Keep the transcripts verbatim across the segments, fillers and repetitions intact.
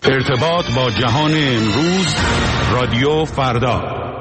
ارتباط با جهان امروز، رادیو فردا.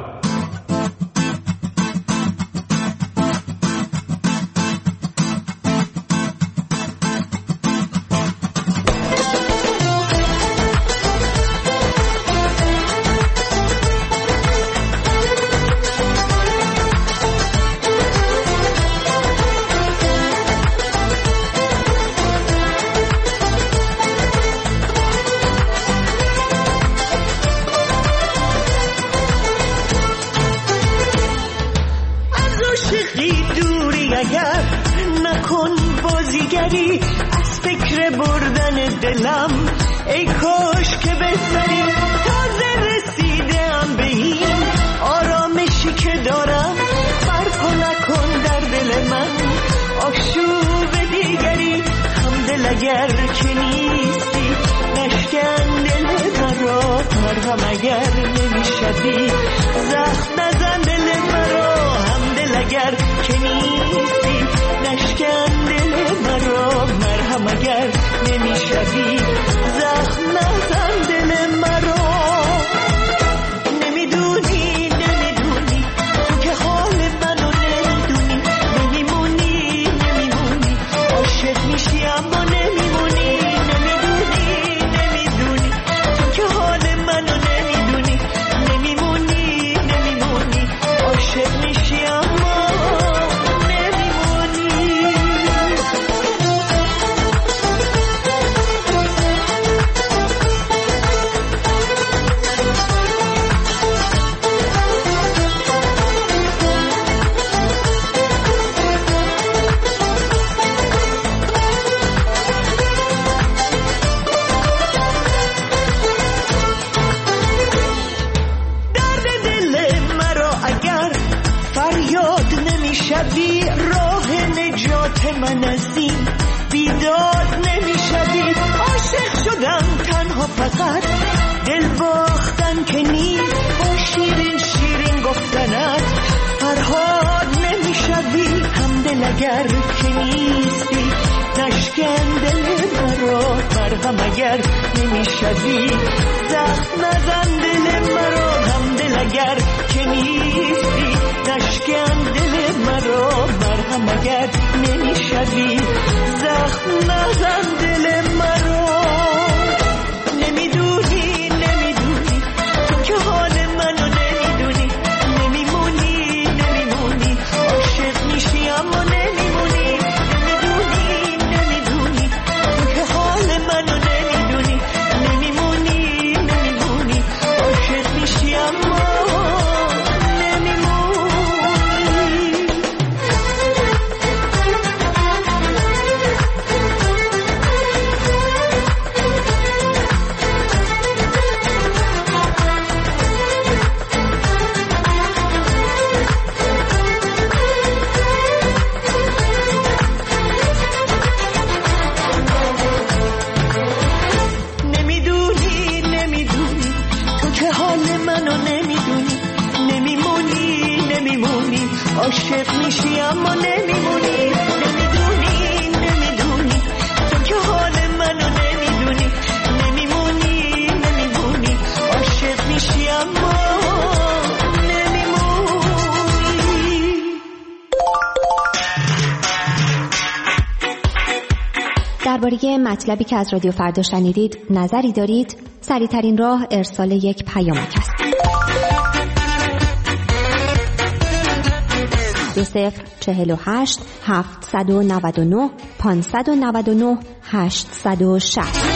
درباره مطلبی که از رادیو فردا شنیدید نظری دارید؟ سریع‌ترین راه ارسال یک پیامک است. دو صفر چهل و هشت هفتصد و نود و نه پانصد و نود و نه هشتصد و شصت.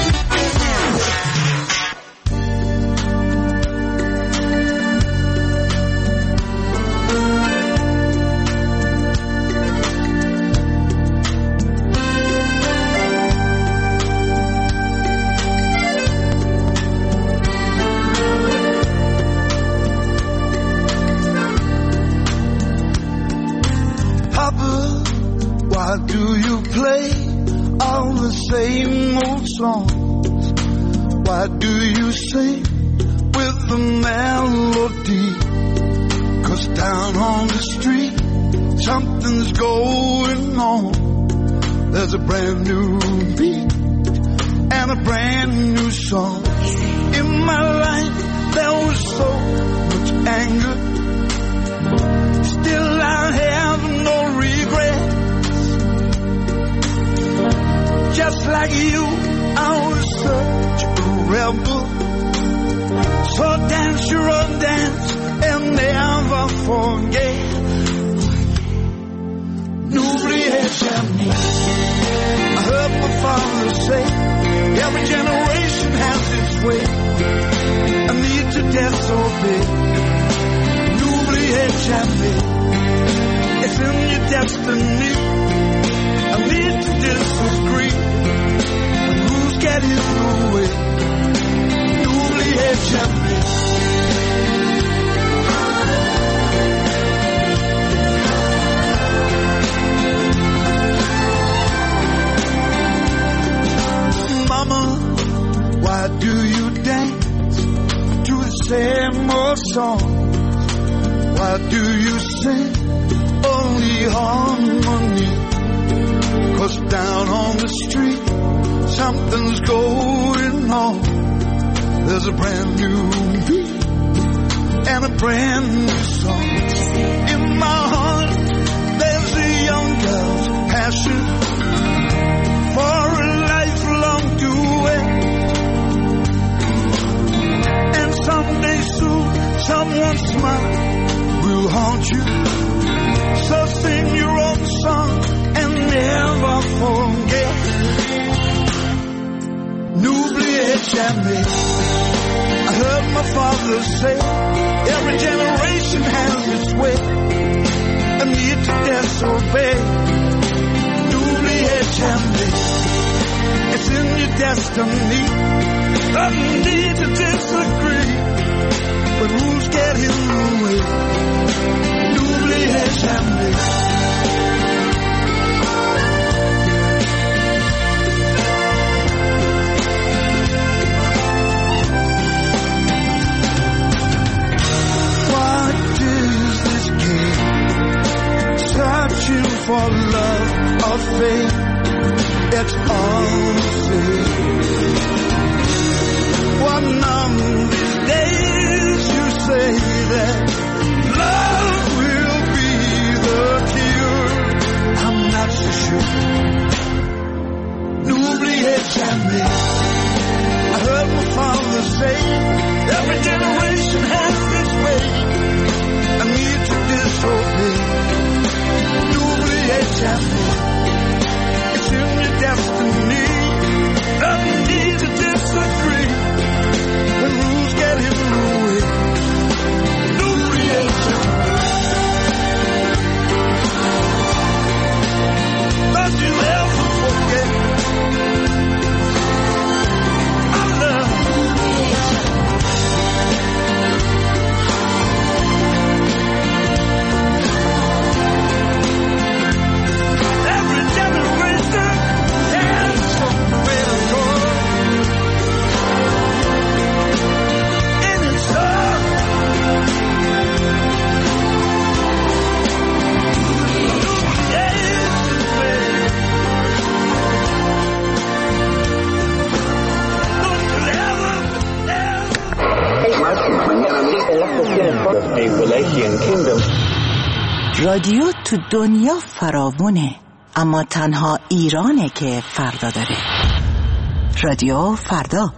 Same old songs. Why do you sing with the melody? 'Cause down on the street something's going on. There's a brand new beat and a brand new song. In my life there was so much anger, still I have no regrets. Just like you, I was such a rebel. So dance your own dance and never forget. N'oubliez jamais. I heard my father say, every generation has its way. I need to disobey. N'oubliez jamais. It's in your destiny. I need to disagree. When rules get in the way. N'oubliez jamais. Mama, why do you dance to the same old song? Why do you sing only harmony? 'Cause down on the street something's going on. There's a brand new beat and a brand new song. In my heart there's a young girl's passion for a lifelong duet. And someday soon someone's smile will haunt you. So sing your own song and never forget. N'oubliez jamais. I heard my father say, every generation has its way. I need to disobey. N'oubliez jamais. It's in your destiny. I need to disagree. But rules get in the way. N'oubliez jamais. Searching for love or faith, it's all the same. One of these days you say that love will be the cure. I'm not so sure. N'oubliez jamais. I heard my father say, every generation has its way. I need to disobey. N'oubliez jamais. It's in your destiny. I need to disagree. When rules get in the way. N'oubliez jamais. Don't you ever forget. I love you. رادیو تو دنیا فراوونه، اما تنها ایرانه که فردا داره. رادیو فردا.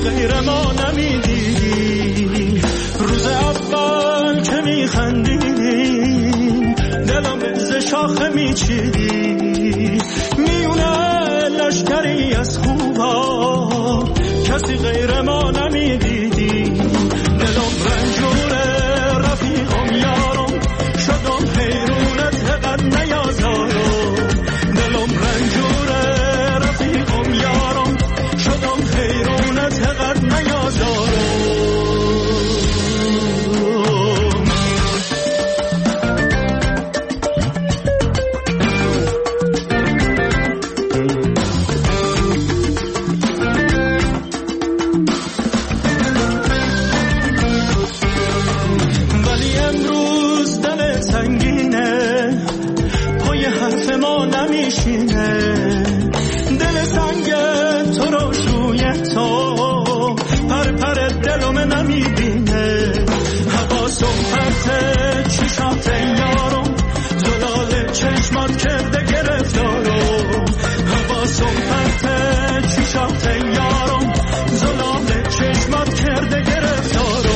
غیر ما نمیدیدی. روز اول که میخندیدی دلم ز شاخه میچیدی. میونه لشکری از خوبا کسی غیر ما نمیدیدی. دلم رنجوره رفیقم یارم شدم حیرونت قد نیازارم. دلم رنجوره رفیقم یارم شدم حیرونت قد نیازارم. دل سنگ تو رو شوی تو پر پر دلم نمیبینه. حواسم پرته چشات یارم زلال چشمات کرده گرفتارم. حواسم پرته چشات یارم زلال چشمات کرده گرفتارم.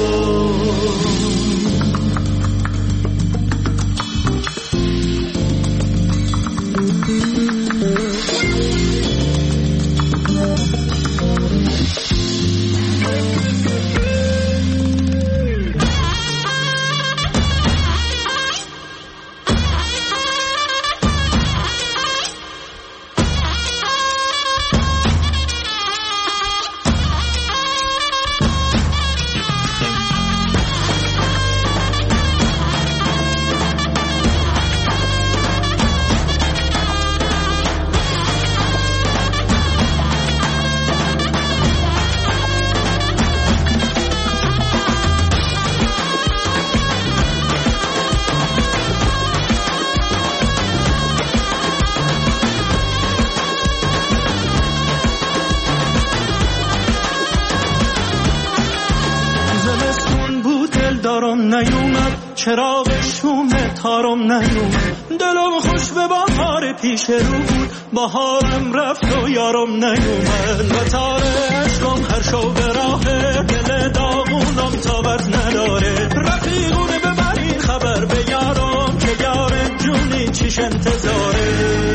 چراغ شوم تارم نیومد. دلم خوش به بهار پیش رو بود بهارم رفت و یارم نیومد. و تار عشقم هر شو به راه دل داغونم تابت نداره. رفیقونه ببرین خبر به یارم که یار جونی چیش انتظاره.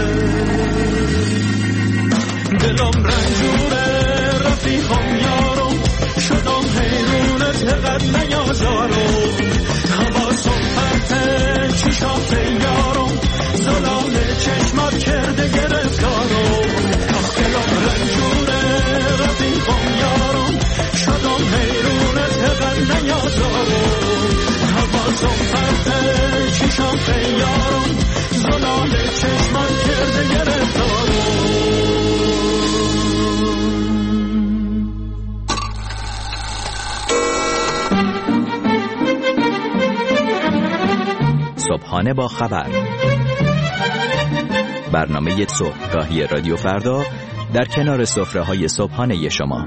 دلم رنجوره رفیقم یارم شدم حیرونت قد نیازارم. حواسم پرته چشات یارم زلال چشمات کرده گرفتارم. آخ دلم رنجوره رفیقم یارم شدم حیرونت قد نیازارم. حواسم پرته چشات یارم زلال چشمات کرده گرفتارم. صبحانه با خبر، برنامه صبحگاهی رادیو فردا در کنار سفره‌های صبحانه شما.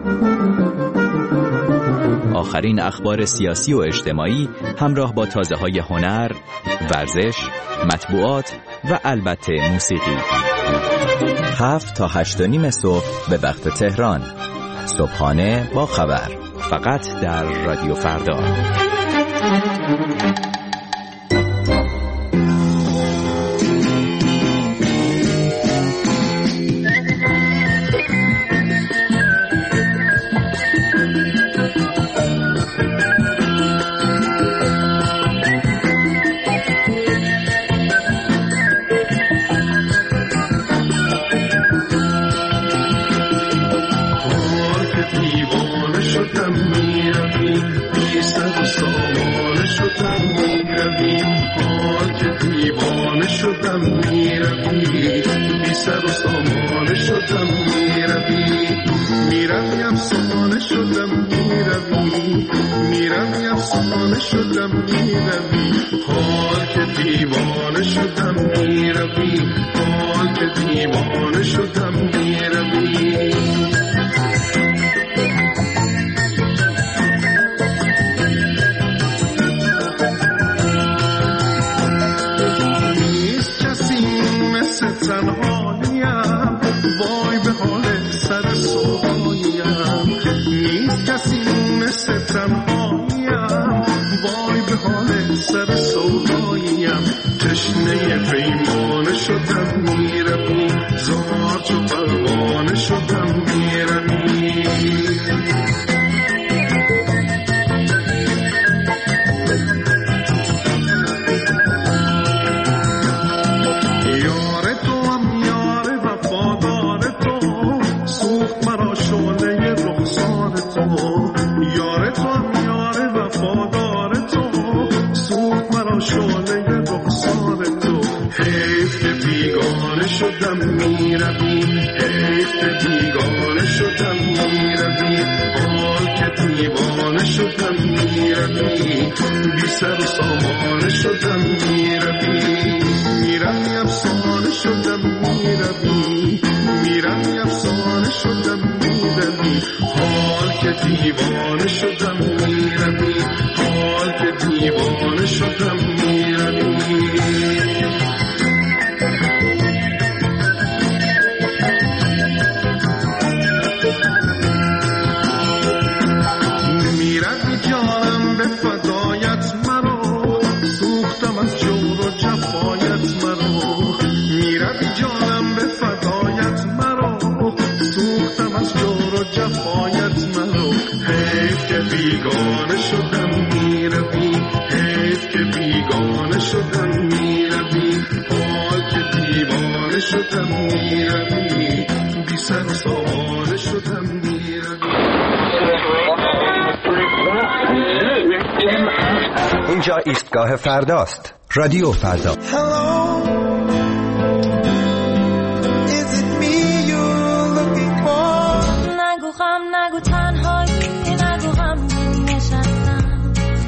آخرین اخبار سیاسی و اجتماعی همراه با تازه‌های هنر، ورزش، مطبوعات و البته موسیقی. هفت تا هشت و نیم صبح به وقت تهران. صبحانه با خبر، فقط در رادیو فردا. چو پروانه شدم میروی. یار تو هم یار وفادار تو، سوخت مرا شعله رخسار تو. یار تو هم یار وفادار تو، سوخت مرا شعله رخسار تو. حیف که بیگانه شدم میروی، حیف که بیگانه شدم میروی. حال که دیوانه شدم میروی، بی سر و سامانه شدم میروی. میروی افسانه شدم میروی، میروی افسانه شدم میروی. حال که دیوانه شدم میروی، حال که دیوانه شدم میروی. میروی جانم به فدایت مرا، سوختم از جور و جفایت مرا. میروی جانم به فدایت مرا، سوختم از جور و جفایت مرا. حیف که بیگانه شدم میروی، حیف که بیگانه شدم میروی. حال که دیوانه شدم میروی، بی سر و سامانه شدم میروی. اینجا ایستگاه فرداست. رادیو فردا. نگو غم نگو تنهایی، نگو غم نشستم.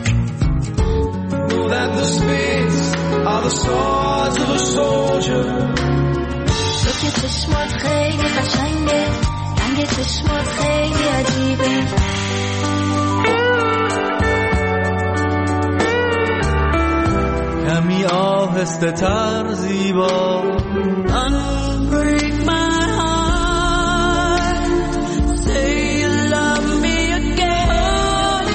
That the spades are the swords of a soldier. تو که چشمات خیلی قشنگه، رنگ چشمات خیلی عجیبه. کمی آهسته تر زیبا. Unbreak my heart, say you love me again.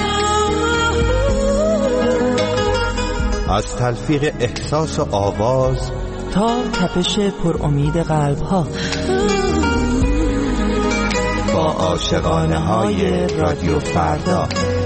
از تلفیق احساس و آواز تا تپش پر امید قلب ها، با عاشقانه های رادیو فردا.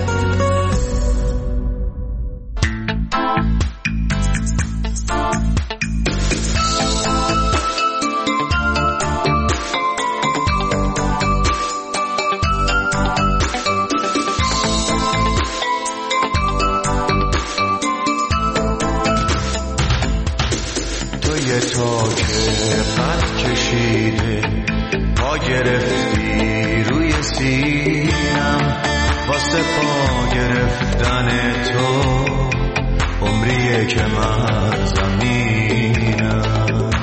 تا که قد کشیده پا گرفتی روی سینم، واسه پا گرفتن تو عمریه که من زمینم.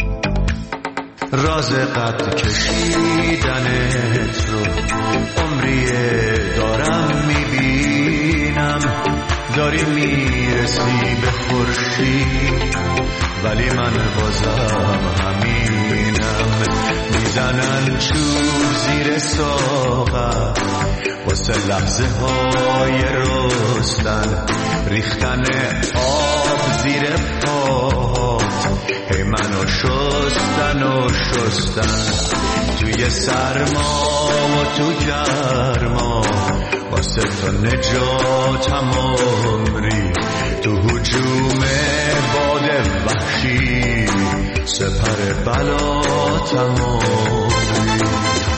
راز قد کشیدنت رو عمریه دارم میبینم. داری میرسی به خورشید ولی من بازم همینم. میزنن چوب زیر ساقم واسه لحظه های رستن، ریختن آب زیر پات هی منو شستن و شستن. توی سرما و تو گرما واسه تو نجاتم عمری. تو هجوم باد وحشی سپر بلاتم عمری.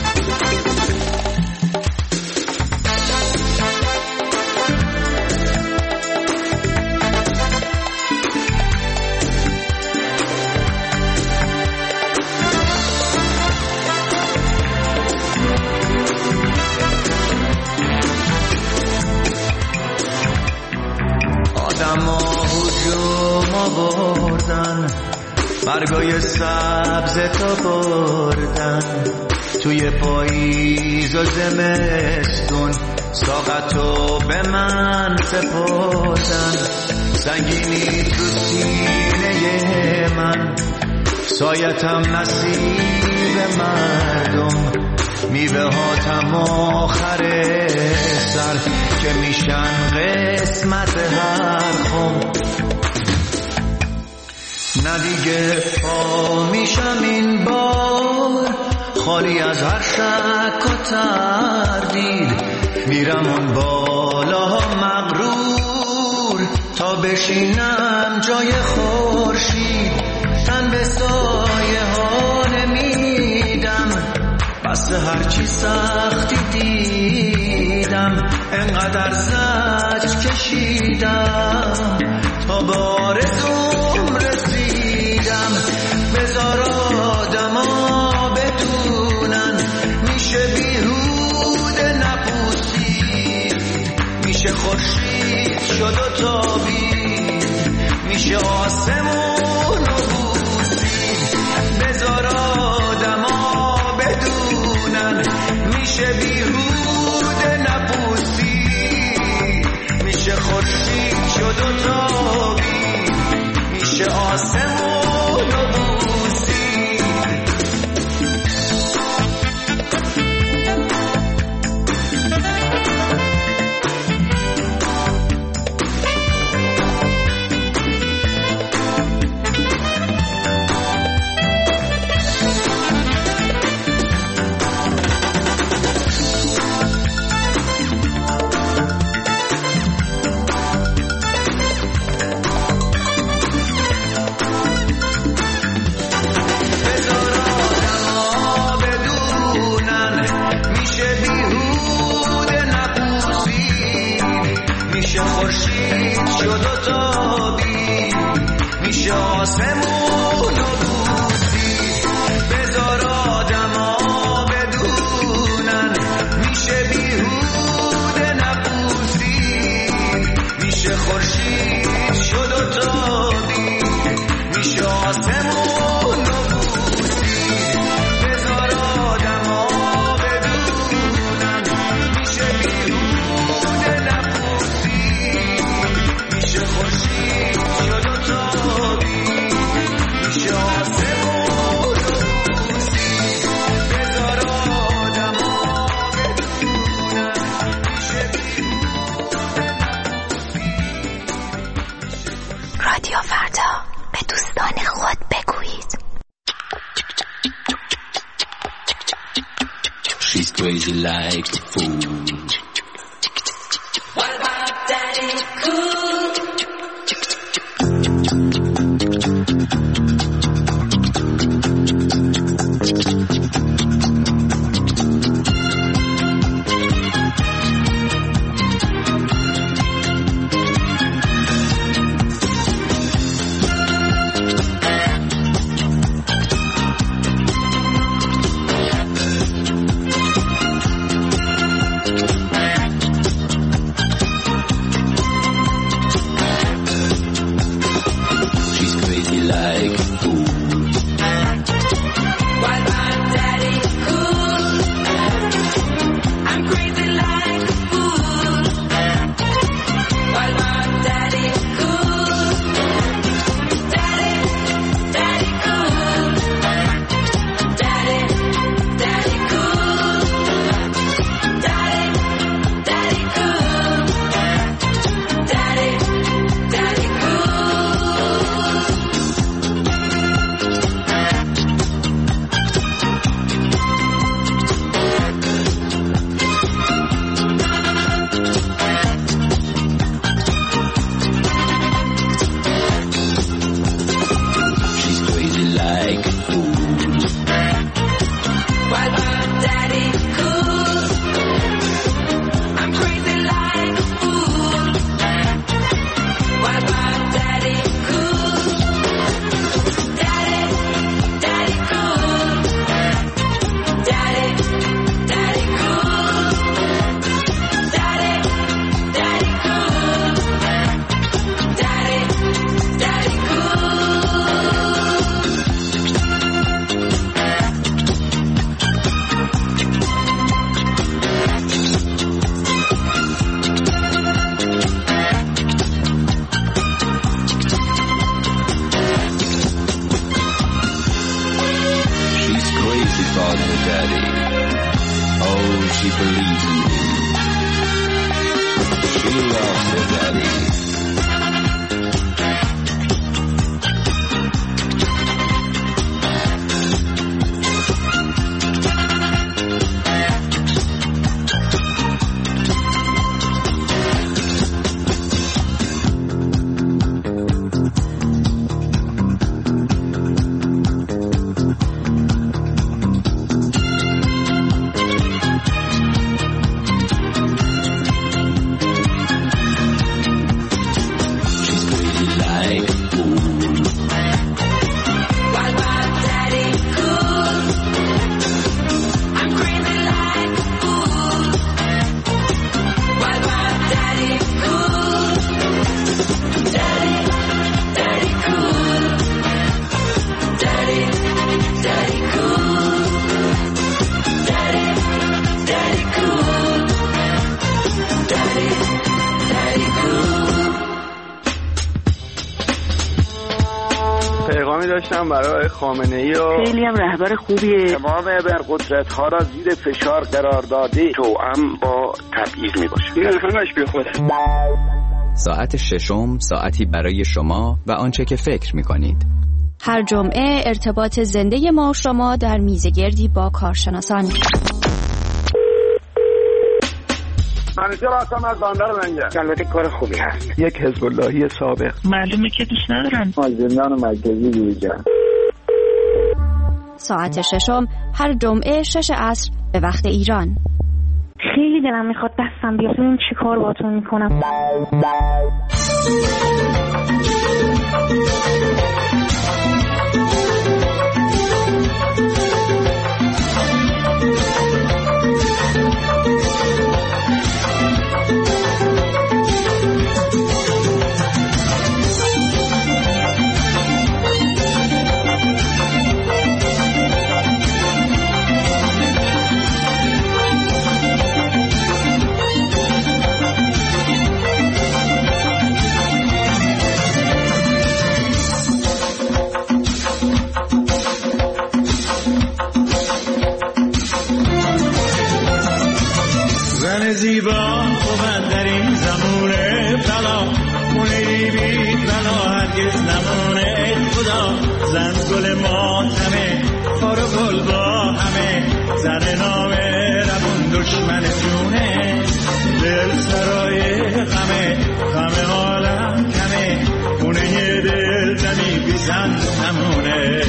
برگای سبز تا بردن توی پاییز و زمستون، ساقتو به من سپردن. سنگینی تو سینه من، سایتم نصیب مردم. میوه هاتم آخر سر که میشن قسمت هر خم. نه دیگه پا میشم این بار خالی از هر شک و تردید، میرم اون بالا مغرور تا بشینم جای خورشید. تن به سایه ها نمیدم، بس هرچی سختی دیدم، انقدر زجر کشیدم تا به آرزوم رسیدم. بذار آدما بدونن میشه بیهوده نپوسید، میشه خورشید شد و تابید، میشه آسمون و بوسید. بذار آدما بدونن میشه بیهوده نپوسید، میشه خورشید شد و تابید، میشه آسمون و بوسید. رادیو فردا، به دوستان خود بگویید. She's crazy like a fool. What about Daddy Cool? She believes in him. She loves her daddy. داشتم برای خامنه‌ای و خیلی هم رهبر خوبیه. تمام ابرقدرت‌ها را زیر فشار قرار داده توأم با تبعیض میباشه. این همش بی خوده. ساعت ششم ساعتی برای شما و آنچه که فکر می‌کنید. هر جمعه ارتباط زنده ما و شما در میزگردی با کارشناسان. منیجر هستم از بندر منگه. البته کار خوبی هست. یک حزب اللهی سابق. معلومه که دوست ندارن. از زندان مرکزی بیرون. ساعت ششم هر جمعه شش عصر به وقت ایران. خیلی دلم میخواد دستم بیاد ببینم چی کار باهاتون میکنم. زیبا خوبن در این زمونه بلا مونی بید بلا هرگز نمونه خدا زن گل ماتمه خار گل با همه زن نامه ربون دشمن جونه دل سرای غمه غم عالم کمه خونه یه دل زنی بی زن نمونه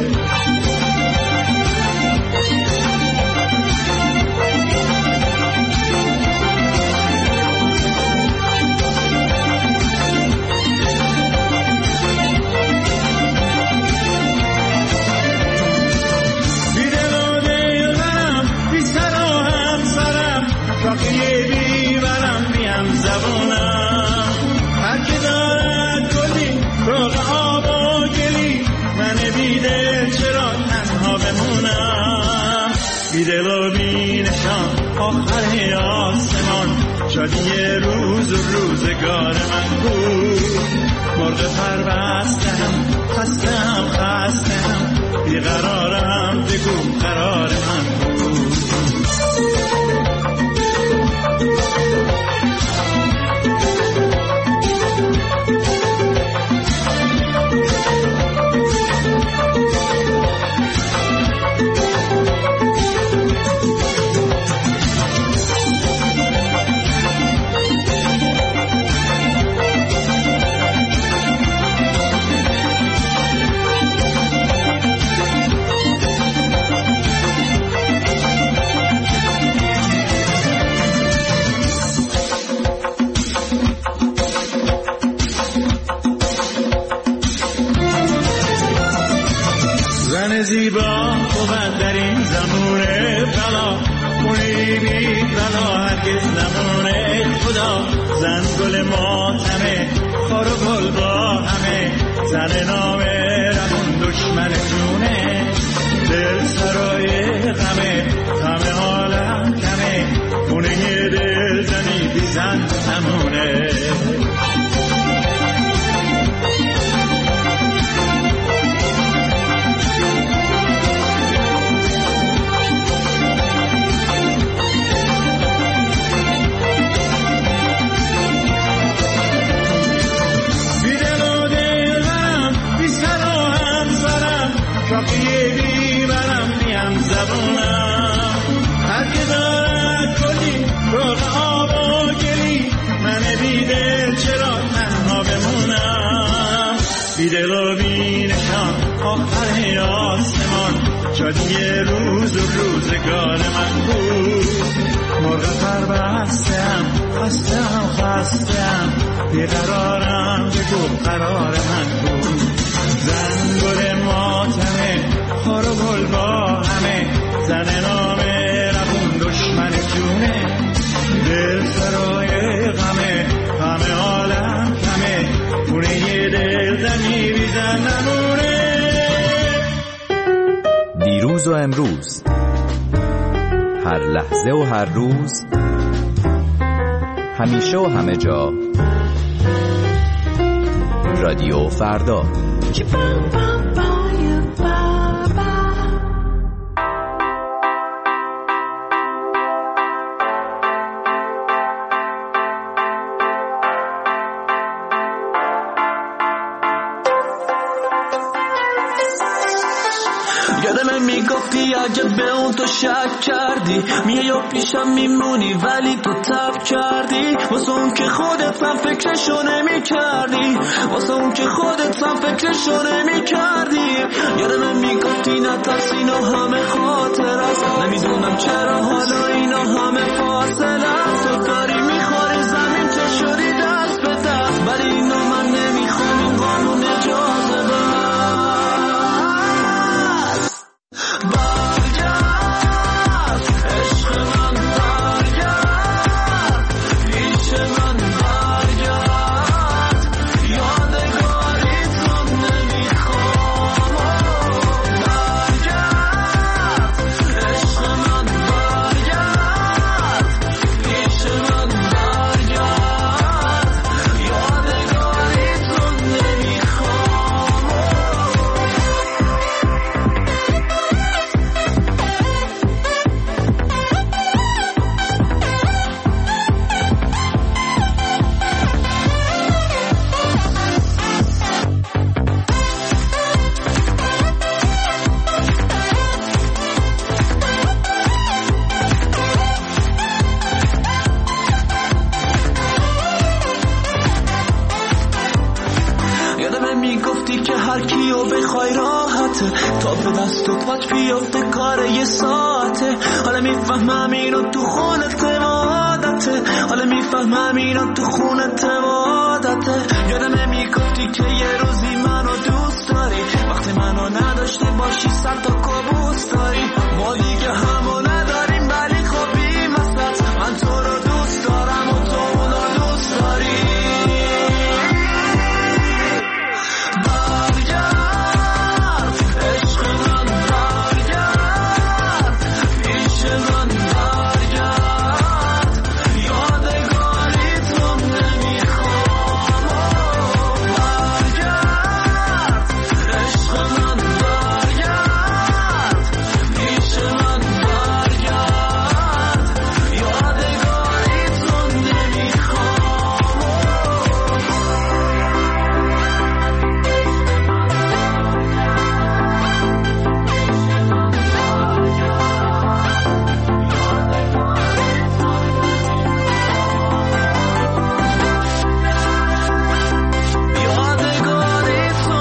بیدل و بینشان آخر آسمان شادی روز و روزگار من بود مرغ پربستم خستم خستم بیقرارم بگو قرار من بود زیبا خوبن در این زمونه بلا مونی بید بلا هرگز نمونه خدا زن گل ماتمه خار و گل با همه زن نامه رمون دشمن جونه دل سرای غمه غم عالم کمه خونه یه دل زنی بی زن نمونه بیدل و بینشان آخر آسمان شادی روز و روزگار من بود مرغ پربستم خستم خستم بیقرارم بگو قرار من بود زن گل ماتمه خار و گل با همه زن نامه ربون دشمن جونه دل سرای غمه غم عالم کمه خونه یه دل زنی بی زن نمونه دیروز و امروز هر لحظه و هر روز همیشه و همه جا رادیو فردا. اگه به اون تو شک کردی میای و پیشم میمونی ولی تو تب کردی واسه اون که خودت هم فکرشو نمی کردی واسه اون که خودت هم فکرشو نمی کردی یادم میگفتی نترسی اینا همه خاطر است نمیدونم چرا حالا اینا همه فاصله است تو داری میخوری زمین چه شدی دست به دست ولی اینا من نمیخوام این قانون اجازه بست برگرد عشق من برگرد پیش من برگرد یادگاری تو نمیخوام برگرد عشق من برگرد پیش من برگرد یادگاری تو نمیخوام یادم میگفتی که هر کیو بخوای راحته تا به دستت پات بیافته کار یه ساعته حالا میفهمم اینو تو خونت عادته حالا میفهمم اینو تو خونت عادته یادم میگفتی که یه روزی منو دوست داری وقتی منو نداشته باشی سر تا کابوس داری ما دیگه همو نداریم ولی خب این وسط من تو رو دوست دارم و تو اونو دوست داری برگرد عشق من برگرد پیش من برگرد یادگاری تو نمیخوام برگرد عشق من برگرد پیش من برگرد یادگاری تو نمیخوام یادگاری تو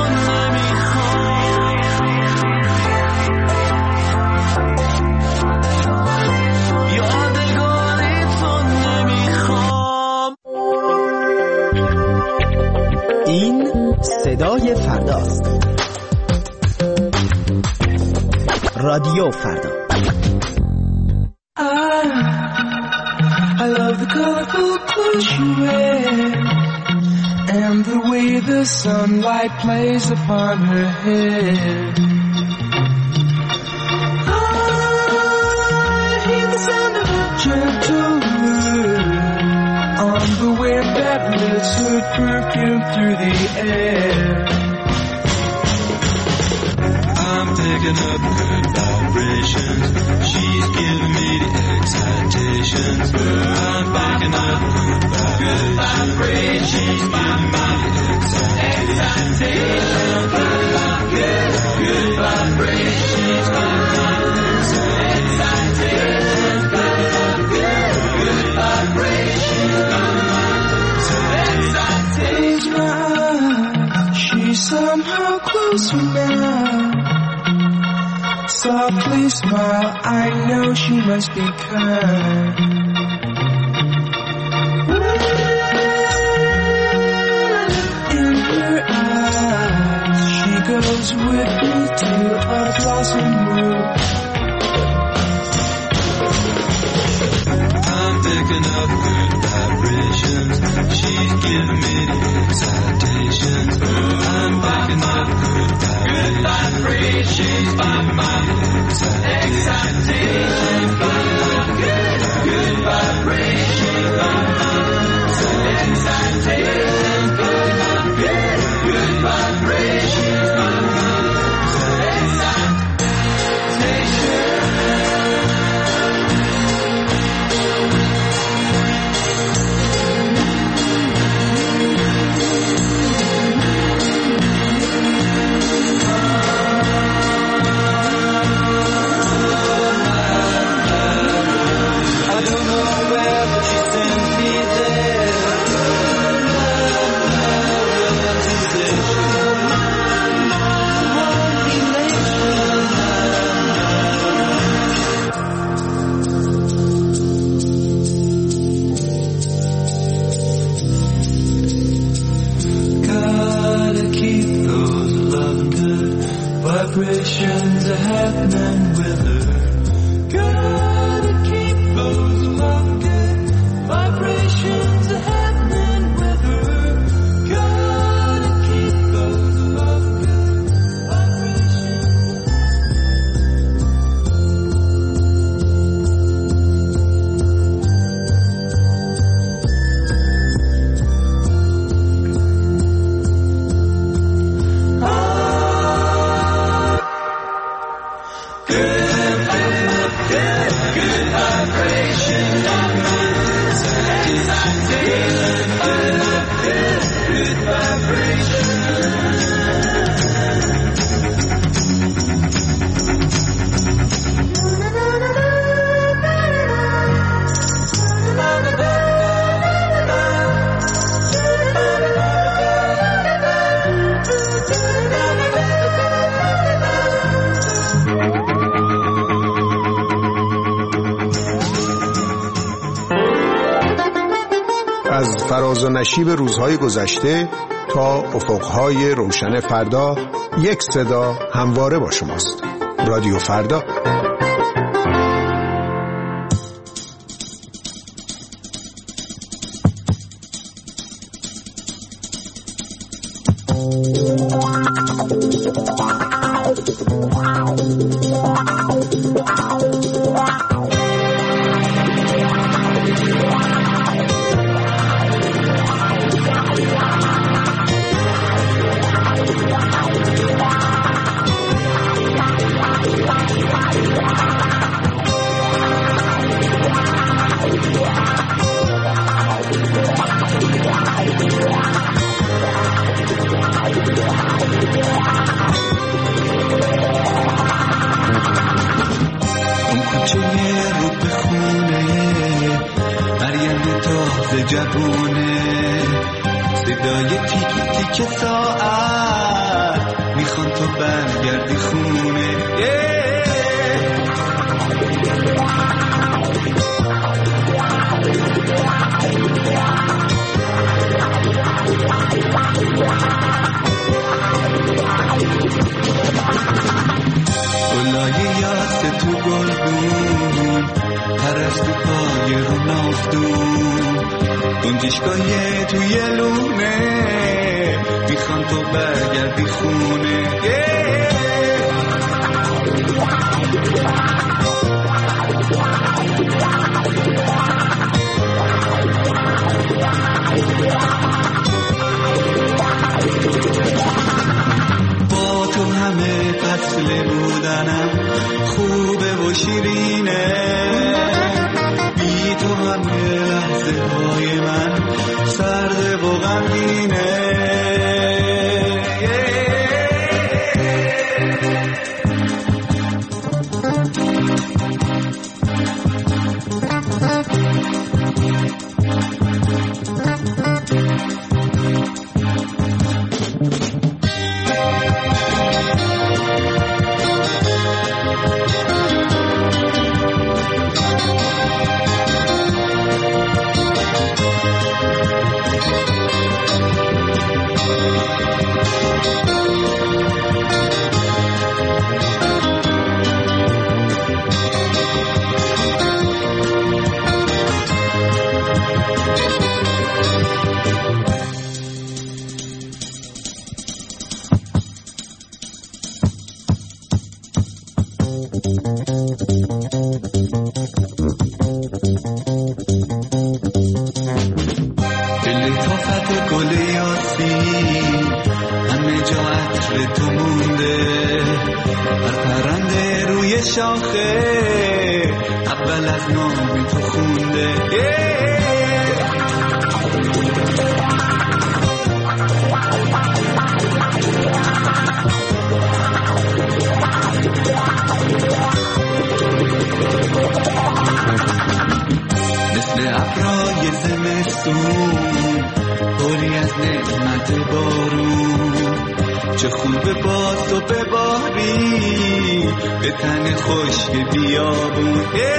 نمیخوام یادگاری تو نمیخوام این صدای فرداست. رادیو فردا. I love the colorful clothes you wear and the way the sunlight plays upon her hair. I hear the sound of a gentle word on the wind that lifts her perfume through the air. I'm picking up good vibrations. She's giving me the excitations. I'm picking up good vibrations. She's giving me the excitations. Good, good vibrations. She's giving me the excitations. Good, good vibrations. Close my eyes, she's somehow closer now. Softly smile, I know she must be kind. In her eyes, she goes with me to a blossom room. I'm picking up good vibrations. She's giving me the excitations. I'm picking up good vibrations. She's giving me the excitations. Good, good vibrations. Excitations. Good, good vibrations. از فراز و نشیب روزهای گذشته تا افقهای روشن فردا، یک صدا همواره با شماست. رادیو فردا. جوونه صدای تیک تیک ساعت میخوان تو برگردی خونه گلای یاست تو گلدون پرست پای رو نافتون گنجشگاه توی لونه میخوام تو برگردی خونه با تو همه فصل بودنم خوبه و شیرینه بی تو همه لحظه های من سرده و غمگینه اول از نام تو خونده مثل ابرای زمستون پری از نعمت بارون چه خوبه با تو بباری به تن خشک بیابون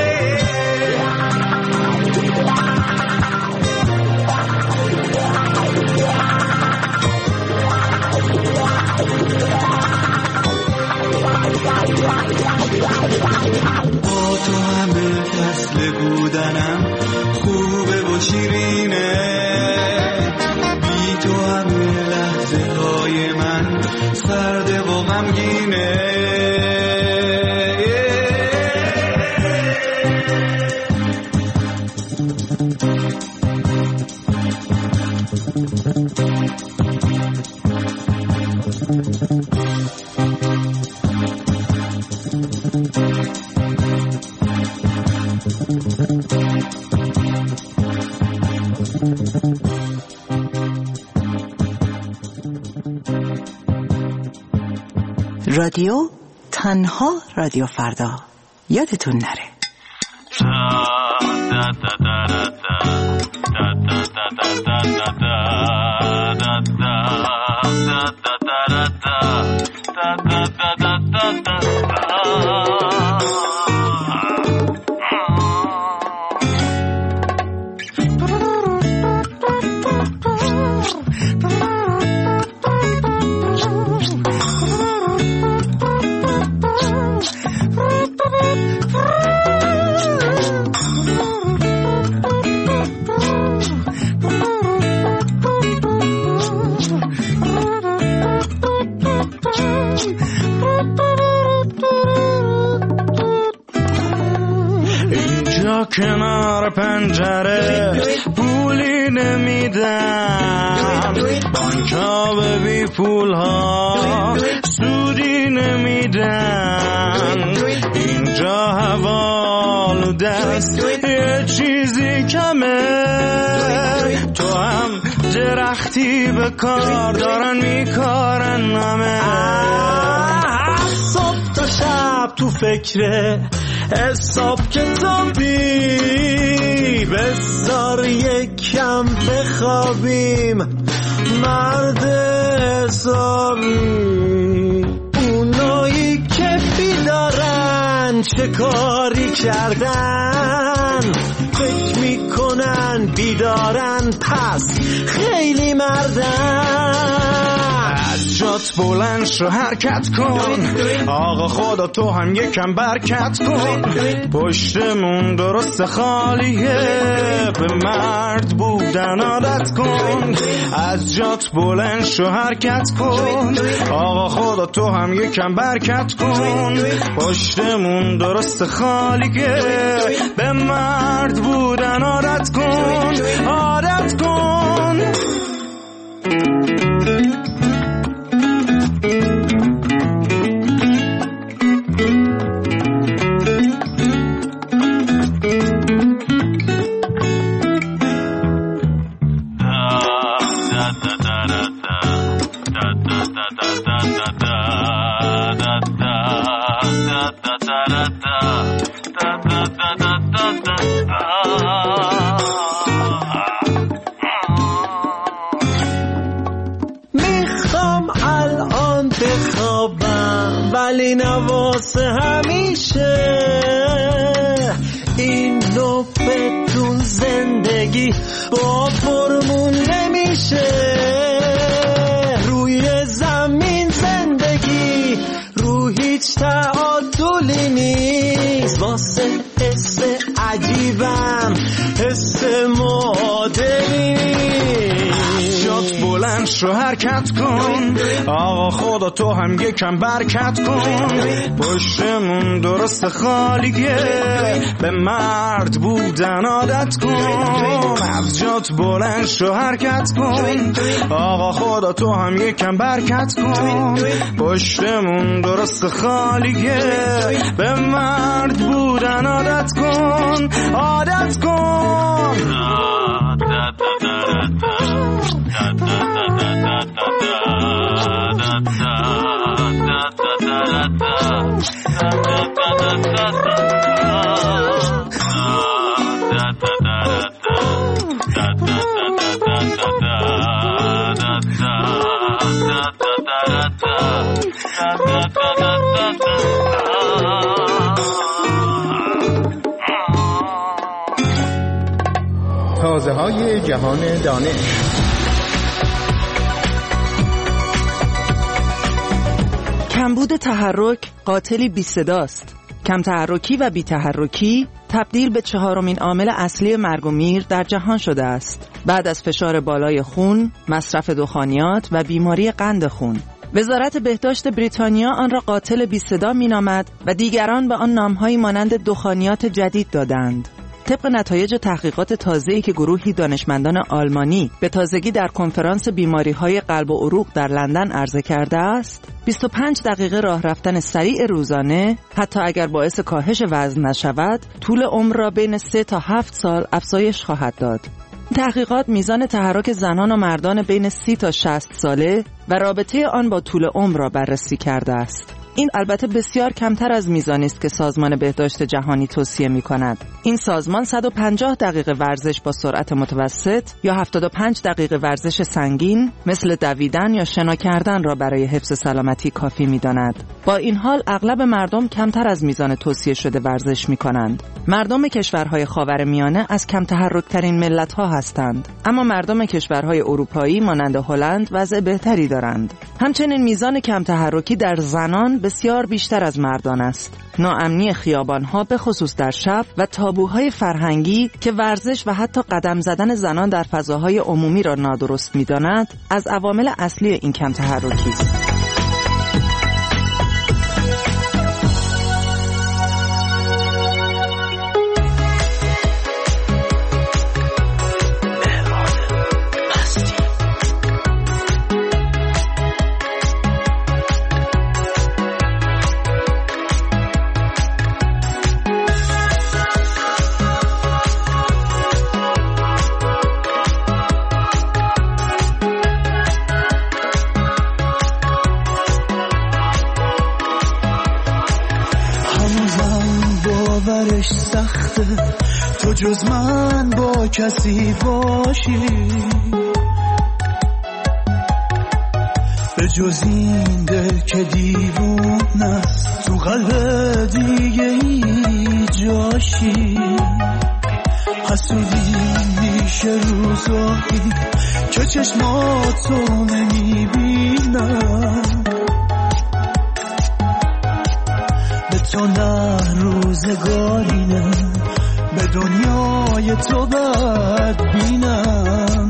با تو همه فصل بودنم خوبه و شیرینه بی تو همه لحظه های من سرده و غمگینه Thank you. رادیو تنها رادیو فردا یادتون نره. کنار پنجره پولی نمیدن، بانک‌ها به بی پول‌ها سودی نمیدن، اینجا حوال دست یه چیزی کمه، تو هم درختی به کار دارن میکارن همه. صبح تا شب تو فکره حساب کتابی، بذار یکم بخوابیم مرد حسابی. اونایی که بیدارن چه کاری کردن، فکر میکنن بیدارن پس خیلی مردن. از جات بلند شو حرکت کن، آقا خدا تو هم یکم برکت کن، پشتمون درست خالیه به مرد بودن عادت کن. از جات بلند شو حرکت کن، آقا خدا تو هم یکم برکت کن، پشتمون درست خالیه به مرد بودن عادت کن، عادت کن. میخوام الان بخوابم ولی نواسه همیشه، این نوبتون زندگی با فرمون نمیشه. روی زمین زندگی رو هیچ تعادلی نیست، واسه حس عجیبم حس معادلی نیست. جات بلند شو حرکت کن، آقا خدا تو هم یکم برکت کن، پشتمون درست خالیه به مرد بودن عادت کن. از جات بلند شو حرکت کن، آقا خدا تو هم یکم برکت کن، پشتمون درست خالیه به مرد بودن عادت کن، عادت کن. تازه های جهان دانش. کمبود تحرک قاتلی بی صداست. کم تحرکی و بی تحرکی تبدیل به چهارمین عامل اصلی مرگ و میر در جهان شده است، بعد از فشار بالای خون، مصرف دخانیات و بیماری قند خون. وزارت بهداشت بریتانیا آن را قاتل بی صدا می‌نامد و دیگران به آن نام‌هایی مانند دخانیات جدید دادند. طبق نتایج تحقیقات تازه‌ای که گروهی دانشمندان آلمانی به تازگی در کنفرانس بیماری‌های قلب و عروق در لندن عرضه کرده است، بیست و پنج دقیقه راه رفتن سریع روزانه حتی اگر باعث کاهش وزن نشود، طول عمر را بین سه تا هفت سال افزایش خواهد داد. تحقیقات میزان تحرک زنان و مردان بین سی تا شصت ساله و رابطه آن با طول عمر را بررسی کرده است. این البته بسیار کمتر از میزانی است که سازمان بهداشت جهانی توصیه می‌کند. این سازمان صد و پنجاه دقیقه ورزش با سرعت متوسط یا هفتاد و پنج دقیقه ورزش سنگین مثل دویدن یا شنا کردن را برای حفظ سلامتی کافی می‌داند. با این حال اغلب مردم کمتر از میزان توصیه شده ورزش می‌کنند. مردم کشورهای خاورمیانه از کم تحرک‌ترین ملت‌ها هستند، اما مردم کشورهای اروپایی مانند هلند وضع بهتری دارند. همچنین میزان کم تحرکی در زنان بسیار بیشتر از مردان است. ناامنی خیابان‌ها به خصوص در شب و تابوهای فرهنگی که ورزش و حتی قدم زدن زنان در فضاهای عمومی را نادرست می‌داند، از عوامل اصلی این کم تحرکی است. تو جز من با کسی باشی، به جز این دل که دیوون است تو قلب دیگه ای جاشی. حسودی میشه روزایی که چشماتو نمیبینم، به تو نه روزگارینه، به دنیای تو بد بینم.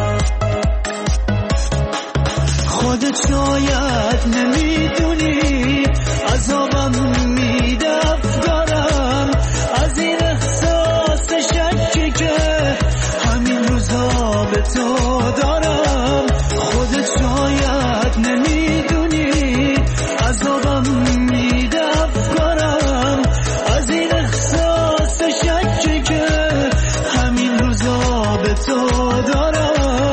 خودت شاید نمیدونی عذابم میده افکارم از این احساس شکی که همین روزا به تو دارم. خودت شاید نمیدونی عذابم میده افکارم از این احساس شکی که همین روزا به تو دارم.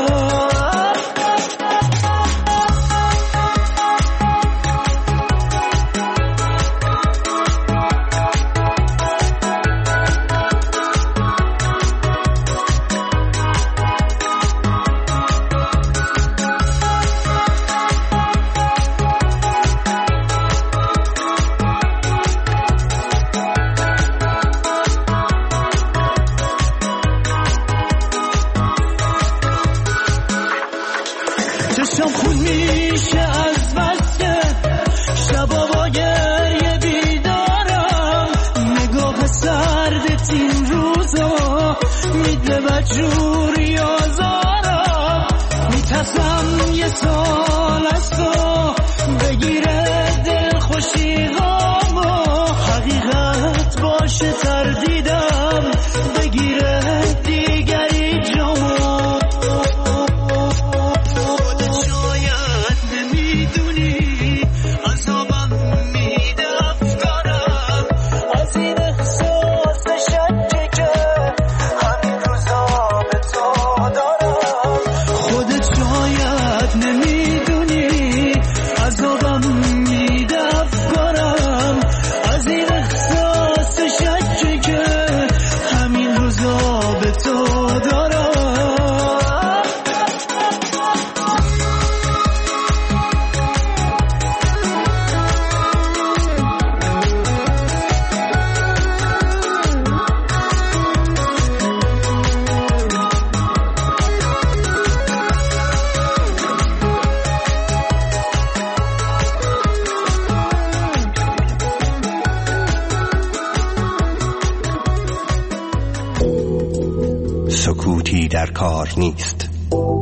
سکوتی در کار نیست.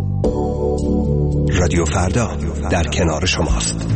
رادیو فردا در کنار شماست.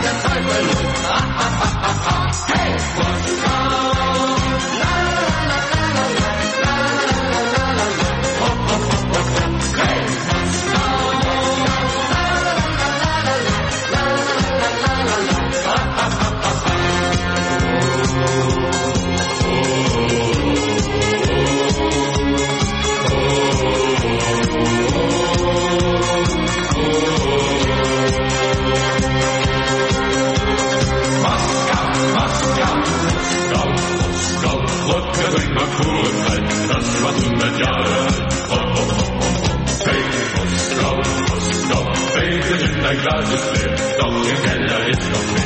der Teufel los. Ah, ah, ah, ah, ah. Hey, Moskau. La, la, la, la, la, la, la, la, la, la, la. Ho, ho, ho, ho, ho. Hey, Moskau. La, la, la, la, la, la, la, la, la, la, la. Ah, ah, ah, ah, ah. Das war hundert Jahre alt. Oh, oh, oh, oh. Hey, Moskau, Moskau, Baby, in dein Glas ist leer, doch im Keller ist noch mehr.